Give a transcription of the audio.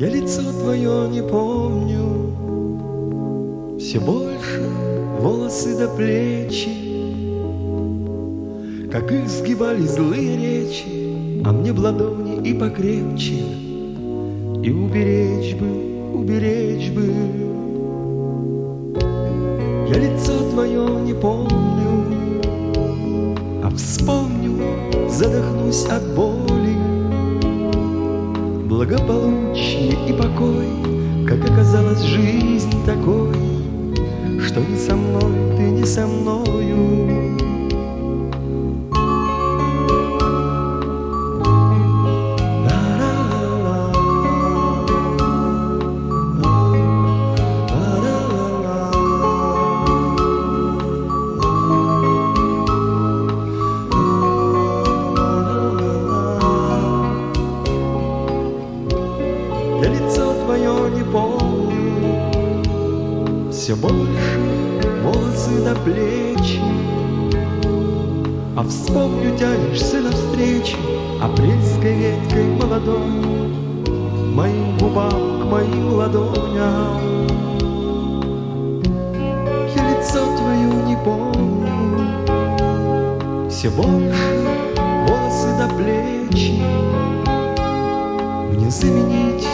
Я лицо твое не помню, все больше волосы до плечи, как их сгибали злые речи, а мне в ладони и покрепче, и уберечь бы, уберечь бы. Я лицо твое не помню, а вспомню, задохнусь от боли. Благополучие и покой, как оказалась жизнь такой, что не со мной, ты не со мною. Я лицо твое не помню, все больше волосы до плечи, а вспомню, тянешься навстречу апрельской веткой молодой, моим губам, к моим ладоням. Я лицо твое не помню, все больше волосы до плечи, мне заменить